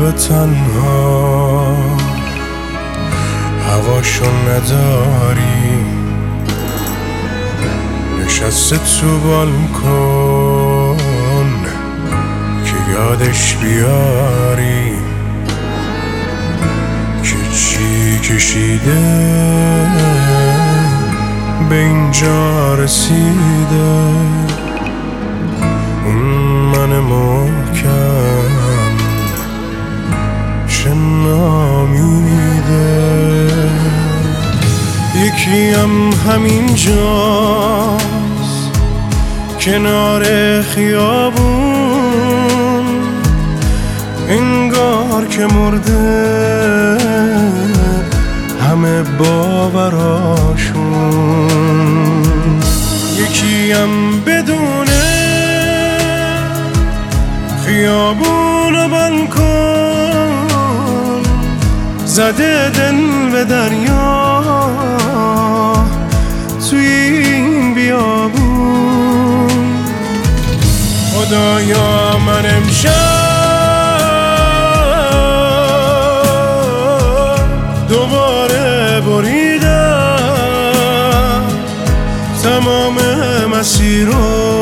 لب تنها هواشو نداری، نشسته تو بالکن که یادش بیاری که چی کشیده به اینجا رسیده. اون من محکم چه نامیده، یکیم همین جاست کنار خیابون، انگار که مرده همه باوراشون. یکیم بدونه خیابون و بالکن، زده دل به دریا توی این بیابون. خدایا من امشب دوباره بریدم تمام مسیر رو،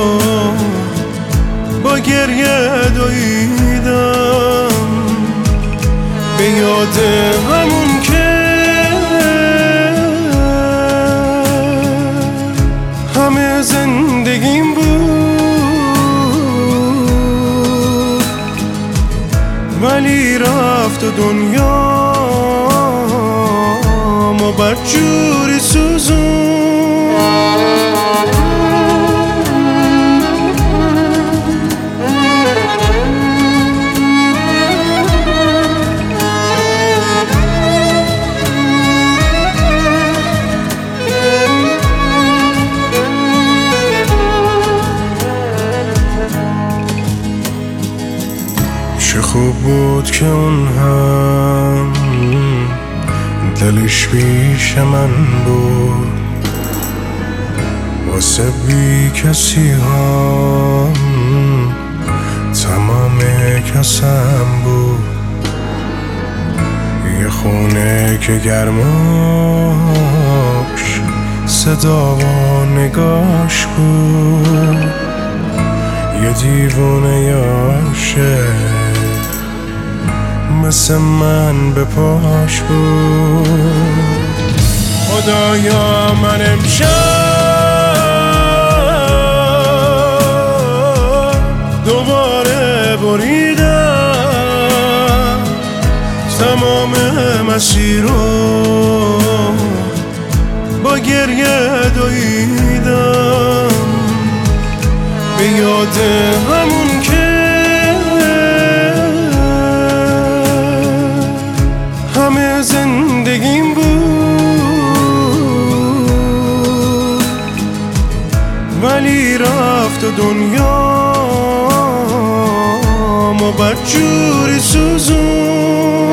با گریه دویدم به یاد همون که همه زندگیم بود، ولی رفت و دنیا ما بدجوری سوزون. چه خوب بود که اون هم دلش پیش من بود، واسه بی کسی هم تمام کسم بود. یه خونه که گرماش صدا و نگاش بود، یه دیوونه یاشه مثل من به پاش بود. خدایا من امشب دوباره بریدم تمام مسیر رو، با گریه دویدم به یاد همون که همه زندگیم بود، ولی رفت و دنیا ما بدجوری سوزون.